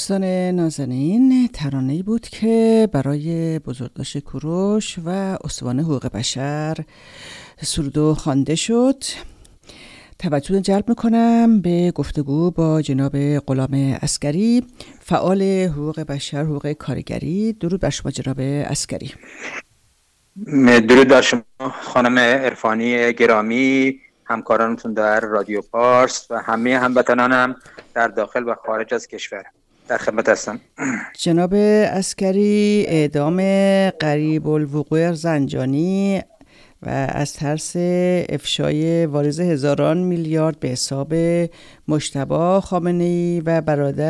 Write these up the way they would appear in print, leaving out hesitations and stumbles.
دوستان نازنین، ترانه‌ای بود که برای بزرگداشت کوروش و استوان حقوق بشر سرود و خوانده شد. توجه جلب میکنم به گفتگو با جناب غلام عسکری، فعال حقوق بشر، حقوق کارگری. درود بر شما جناب عسکری. درود بر شما خانم عرفانی گرامی، همکارانتون در رادیو پارس و همه هموطنانم در داخل و خارج از کشور. در خدمت هستم. جناب عسکری، اعدام قریب الوقوع زنجانی و از ترس افشای واریز هزاران میلیارد به حساب مجتبی خامنه‌ای و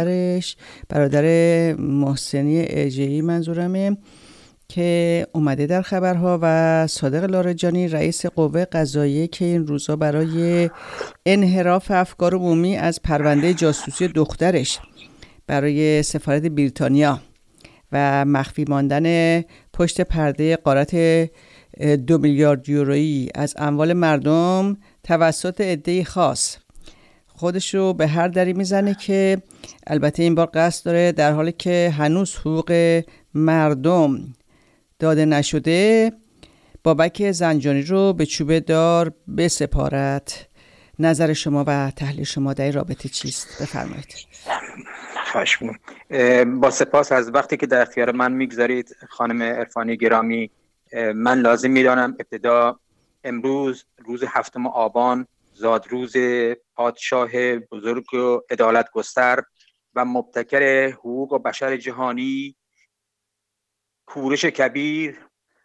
برادر محسنی اجهی منظورمه که اومده در خبرها، و صادق لاریجانی رئیس قوه قضاییه که این روزا برای انحراف افکار عمومی از پرونده جاسوسی دخترش برای سفارت بریتانیا و مخفی ماندن پشت پرده غارت 2 میلیارد یورویی از اموال مردم توسط عده‌ای خاص خودش رو به هر دری میزنه که البته این بار قصد داره در حالی که هنوز حقوق مردم داده نشده بابک زنجانی رو به چوبه دار بسپارد. نظر شما و تحلیل شما در این رابطه چیست؟ بفرمایید. خواهش با سپاس از وقتی که در اختیار من میگذارید خانم عرفانی گرامی. من لازم میدانم ابتدا امروز روز 7 آبان زادروز پادشاه بزرگ و عدالت گستر و مبتکر حقوق بشر جهانی کوروش کبیر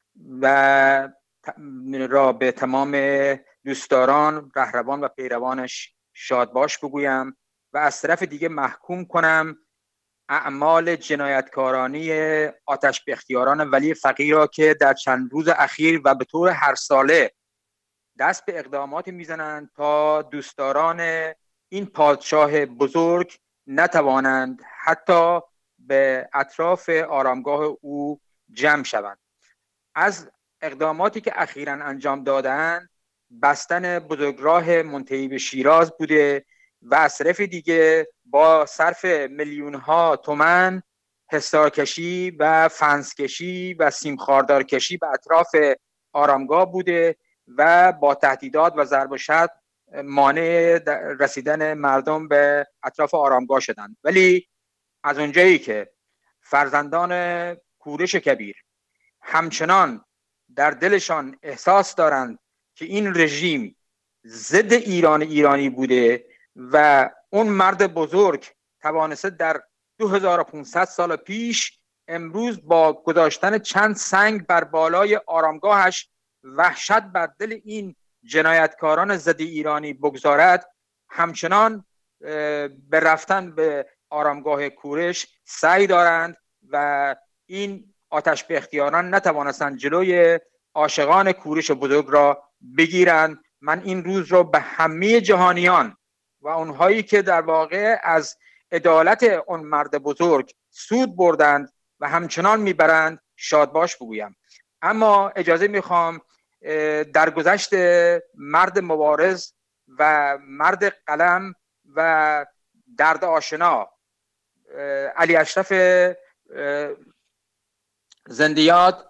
و را به تمام دوستداران، رهروان و پیروانش شادباش بگویم و از طرف دیگه محکوم کنم اعمال جنایتکارانی آتش به اختیاران ولی فقیه را که در چند روز اخیر و به طور هر ساله دست به اقدامات میزنند تا دوستداران این پادشاه بزرگ نتوانند حتی به اطراف آرامگاه او جمع شوند. از اقداماتی که اخیراً انجام دادند بستن بزرگراه منتهی به شیراز بوده و از طرف دیگه با صرف میلیون‌ها تومان حصارکشی و فنسکشی و سیمخاردارکشی به اطراف آرامگاه بوده و با تهدیدات و ضرب و شتم مانع رسیدن مردم به اطراف آرامگاه شدند. ولی از اونجایی که فرزندان کوروش کبیر همچنان در دلشان احساس دارند که این رژیم ضد ایرانی بوده و اون مرد بزرگ توانسته در 2500 سال پیش امروز با گذاشتن چند سنگ بر بالای آرامگاهش وحشت بر دل این جنایتکاران ضد ایرانی بگذارد، همچنان به رفتن به آرامگاه کوروش سعی دارند و این آتش به اختیاران نتوانستند جلوی عاشقان کوروش بزرگ را بگیرند. من این روز را به همه جهانیان و اونهایی که در واقع از عدالت اون مرد بزرگ سود بردند و همچنان میبرند شادباش بگویم. اما اجازه میخوام در گذشت مرد مبارز و مرد قلم و درد آشنا علی اشرف زندیات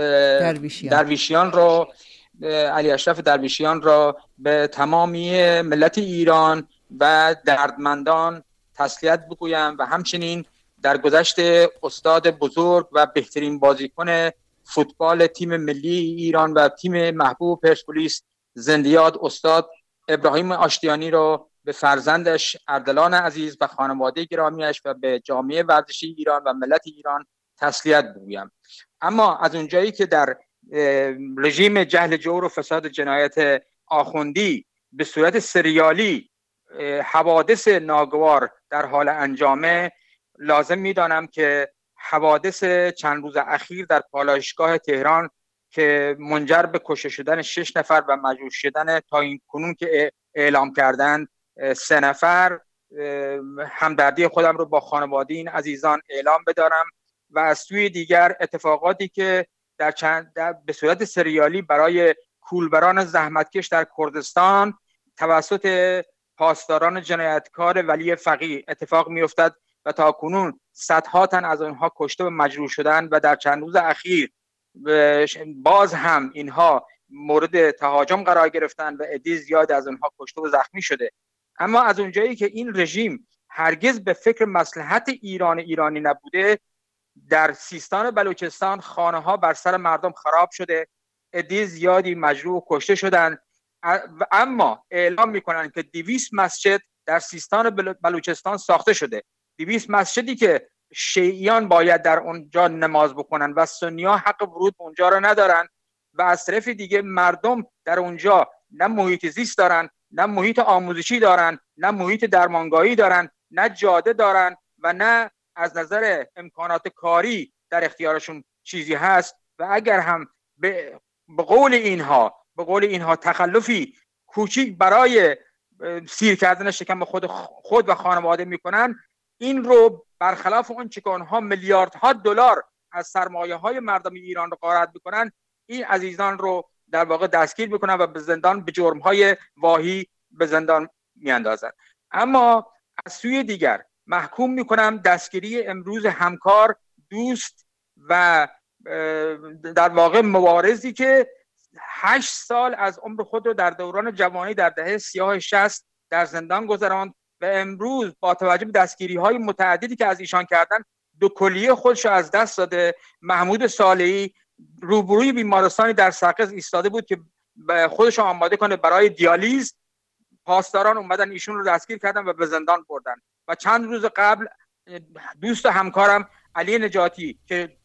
علی اشرف درویشیان را به تمامی ملت ایران و دردمندان تسلیت بگویم و همچنین در گذشت استاد بزرگ و بهترین بازیکن فوتبال تیم ملی ایران و تیم محبوب پرسپولیس زندیات استاد ابراهیم آشتیانی را به فرزندش اردلان عزیز و خانواده گرامیش و به جامعه ورزشی ایران و ملت ایران تسلیت بگویم. اما از اونجایی که در رژیم جهل جور و فساد جنایت آخوندی به صورت سریالی حوادث ناگوار در حال انجامه، لازم میدانم که حوادث چند روز اخیر در پالایشگاه تهران که منجر به کشته شدن 6 نفر و مجروح شدن تا این کنون که اعلام کردند 3 نفر، همدردی خودم رو با خانواده این عزیزان اعلام بدارم و از سوی دیگر اتفاقاتی که به صورت سریالی برای کولبران زحمتکش در کردستان توسط پاسداران جنایتکار ولی فقیه اتفاق میافتد و تا کنون صدها تن از آنها کشته و مجروح شدند و در چند روز اخیر باز هم اینها مورد تهاجم قرار گرفتن و عده زیاد از آنها کشته و زخمی شده. اما از اونجایی که این رژیم هرگز به فکر مصلحت ایرانی نبوده، در سیستان بلوچستان خانه ها بر سر مردم خراب شده، عده زیادی مجروح و کشته شدند. اما اعلام میکنن که 200 مسجد در سیستان بلوچستان ساخته شده، 200 مسجدی که شیعیان باید در اونجا نماز بکنن و سنی‌ها حق ورود به اونجا را ندارن و از طرف دیگه مردم در اونجا نه محیط زیست دارن، نه محیط آموزشی دارن، نه محیط درمانگاهی دارن، نه جاده دارن و نه از نظر امکانات کاری در اختیارشون چیزی هست. و اگر هم به قول اینها تخلفی کوچیک برای سیر کردن شکم خود و خانواده میکنن، این رو برخلاف اون چه که آنها میلیاردها دلار از سرمایه‌های مردم ایران رو غارت میکنن، این عزیزان رو در واقع دستگیر میکنن و به زندان به جرم‌های واهی به زندان میاندازن. اما از سوی دیگر محکوم میکنم دستگیری امروز همکار، دوست و در واقع مبارزی که 8 سال از عمر خود رو در دوران جوانی در دهه سیاه 60 در زندان گذراند و امروز با توجه به دستگیری‌های متعددی که از ایشان کردن 2 کلیه خودش از دست داده. محمود صالحی روبروی بیمارستانی در سقز ایستاده بود که خودش آماده کنه برای دیالیز، پاسداران اومدن ایشون رو دستگیر کردن و به زندان بردن. و چند روز قبل دوست و همکارم علی نجاتی که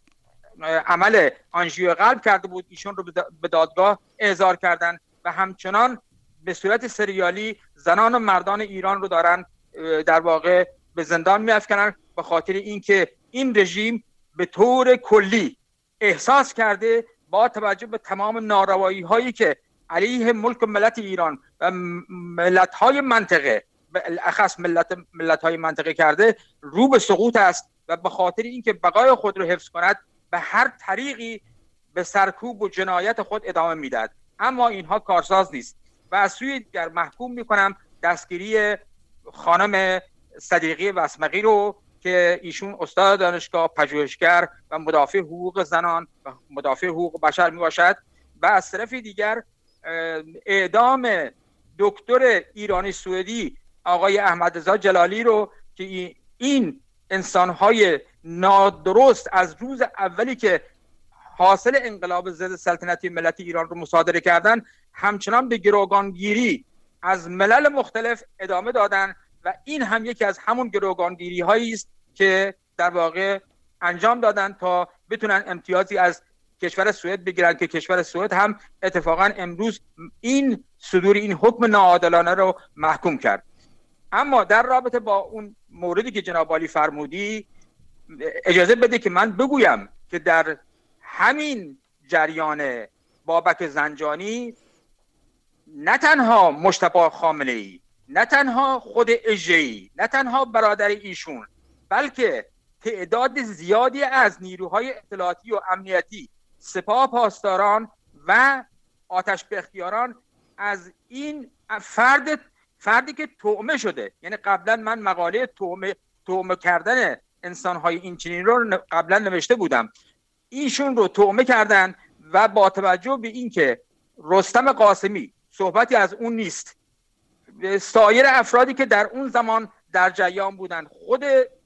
عمل آنژیو قلب کرده بود، ایشون رو به دادگاه احضار کردن و همچنان به صورت سریالی زنان و مردان ایران رو دارن در واقع به زندان می‌افکنن به خاطر اینکه این رژیم به طور کلی احساس کرده با توجه به تمام ناروایی‌هایی که علیه ملک و ملت ایران و ملت‌های منطقه، بالاخص ملت‌های منطقه کرده، رو به سقوط است و به خاطر اینکه بقای خود رو حفظ کند به هر طریقی به سرکوب و جنایت خود ادامه میداد. اما اینها کارساز نیست و از سوی دیگر محکوم میکنم دستگیری خانم صدیقی وسمقی رو که ایشون استاد دانشگاه، پژوهشگر و مدافع حقوق زنان و مدافع حقوق بشر میباشد و از طرف دیگر اعدام دکتر ایرانی سوئدی آقای احمدرضا جلالی رو که این انسان‌های نادرست از روز اولی که حاصل انقلاب ضد سلطنتی ملت ایران رو مصادره کردن همچنان به گروگانگیری از ملل مختلف ادامه دادن و این هم یکی از همون گروگانگیری هایی است که در واقع انجام دادن تا بتونن امتیازی از کشور سوئد بگیرن که کشور سوئد هم اتفاقا امروز این صدور این حکم ناعادلانه رو محکوم کرد. اما در رابطه با اون موردی که جناب عالی فرمودی، اجازه بده که من بگویم که در همین جریان بابک زنجانی نه تنها مجتبی خامنه‌ای، نه تنها خود اژه‌ای، نه تنها برادر ایشون، بلکه تعداد زیادی از نیروهای اطلاعاتی و امنیتی، سپاه پاسداران و آتش بختیاران از این فردی که طعمه شده، یعنی قبلا من مقاله طعمه کردن انسان‌های این چنین رو قبلا نوشته بودم، ایشون رو طعمه کردن و با توجه به اینکه رستم قاسمی صحبتی از اون نیست، سایر افرادی که در اون زمان در جریان بودن، خود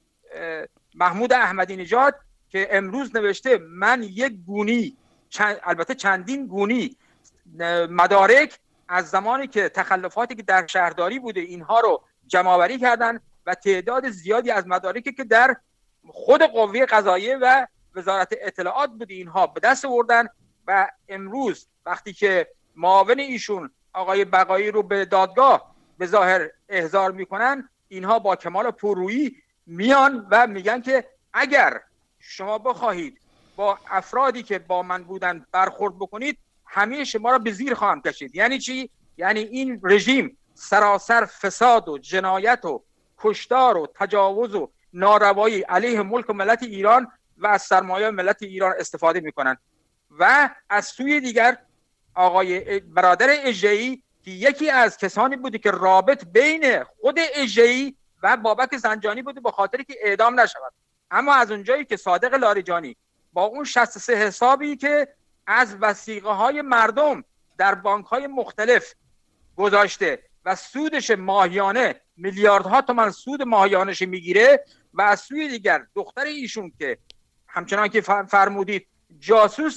محمود احمدی نژاد که امروز نوشته من یک گونی البته چندین گونی مدارک از زمانی که تخلفاتی که در شهرداری بوده اینها رو جمع‌آوری کردن و تعداد زیادی از مدارکی که در خود قوه قضاییه و وزارت اطلاعات بوده اینها به دست آوردن و امروز وقتی که معاون ایشون آقای بقایی رو به دادگاه به ظاهر احضار میکنن، اینها با کمال پررویی میان و میگن که اگر شما بخواهید با افرادی که با من بودن برخورد بکنید همه شما را به زیر خواهم کشید. یعنی چی؟ یعنی این رژیم سراسر فساد و جنایت و کشتار و تجاوز و ناروایی علیه ملک و ملت ایران و از سرمایه ملت ایران استفاده میکنن. و از سوی دیگر آقای برادر اژه‌ای که یکی از کسانی بوده که رابط بین خود اژه‌ای و بابک زنجانی بوده به خاطری که اعدام نشود. اما از اونجایی که صادق لاریجانی با اون 63 حسابی که از وثیقه‌های مردم در بانک‌های مختلف گذاشته و سودش ماهیانه میلیاردها تومان سود ماهیانش میگیره و از سوی دیگر دختر ایشون که همچنان که فرمودید جاسوس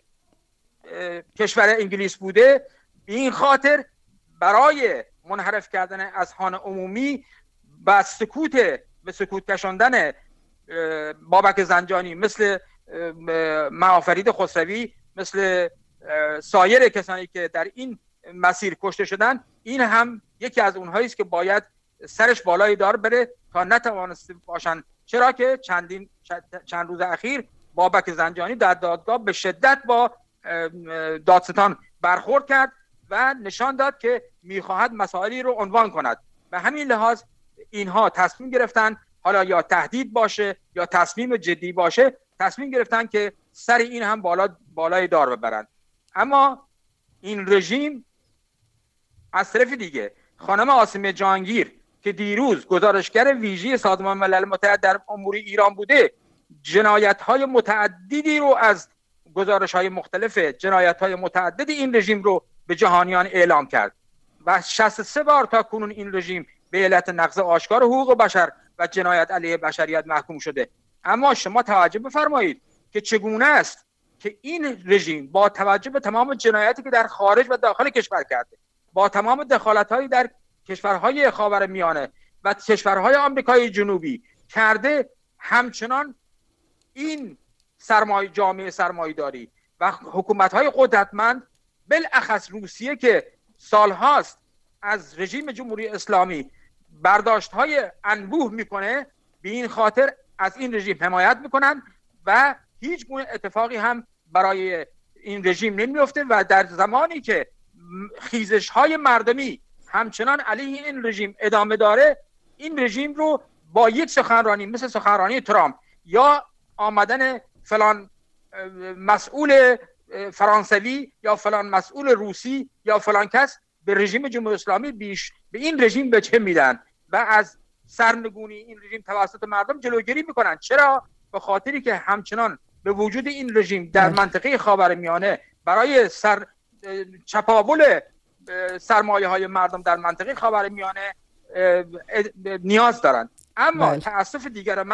کشور انگلیس بوده، این خاطر برای منحرف کردن اذهان عمومی و به سکوت کشاندن بابک زنجانی مثل معافرید خسروی، مثل سایر کسانی که در این مسیر کشته شدن، این هم یکی از اونهایی است که باید سرش بالای دار بره تا نتوانسته باشن. چرا که چند روز اخیر بابک زنجانی در دادگاه به شدت با دادستان برخورد کرد و نشان داد که میخواهد مسائلی رو عنوان کند. به همین لحاظ اینها تصمیم گرفتن، حالا یا تهدید باشه یا تصمیم جدی باشه، تصمیم گرفتن که سر این هم بالای دار ببرن. اما این رژیم از طرف دیگه خانم عاصمه جهانگیر که دیروز گزارشگر ویژه سازمان ملل متحد در امور ایران بوده، جنایت‌های متعددی رو از گزارش‌های مختلف جنایت‌های متعدد این رژیم رو به جهانیان اعلام کرد و 63 بار تا کنون این رژیم به علت نقض آشکار حقوق بشر و جنایت علیه بشریت محکوم شده. اما شما توجه بفرمایید که چگونه است که این رژیم با توجه به تمام جنایاتی که در خارج و داخل کشور کرده، با تمام دخالت‌هایی در کشورهای خاورمیانه و کشورهای آمریکای جنوبی کرده، همچنان این جامعه سرمایه‌داری و حکومت‌های قدرتمند، بالاخص روسیه که سالهاست از رژیم جمهوری اسلامی برداشت‌های انبوه میکنه، به این خاطر از این رژیم حمایت میکنن و هیچ گونه اتفاقی هم برای این رژیم نمیفته و در زمانی که خیزش‌های مردمی همچنان علیه این رژیم ادامه داره، این رژیم رو با یک سخنرانی مثل سخنرانی ترامپ یا آمدن فلان مسئول فرانسوی یا فلان مسئول روسی یا فلان کس به رژیم جمهوری اسلامی به این رژیم بچه میدن و از سرنگونی این رژیم توسط مردم جلوگیری میکنن. چرا؟ به خاطری که همچنان به وجود این رژیم در منطقه خاورمیانه برای چپاول سرمایه های مردم در منطقه خاورمیانه نیاز دارن. اما تأسف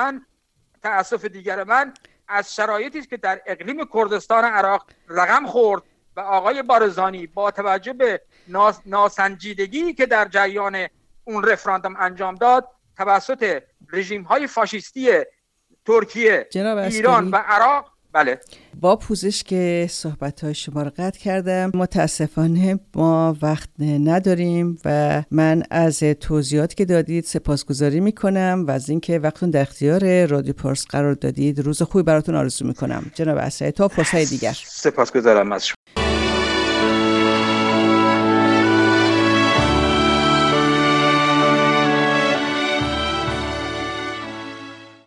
دیگر من از شرایطی است که در اقلیم کردستان عراق رقم خورد و آقای بارزانی با توجه به ناسنجیدگی که در جریان اون رفراندوم انجام داد توسط رژیم‌های فاشیستی ترکیه، ایران و عراق. بله، با پوزش که صحبت‌های شما رو قطع کردم. متاسفانه ما وقت نداریم و من از توضیحاتی که دادید سپاسگزاری میکنم و از اینکه وقتتون در اختیار رادیو پارس قرار دادید. روز خوبی براتون آرزو میکنم جناب اسدی. تا فرصت دیگر. سپاسگزارم از شما.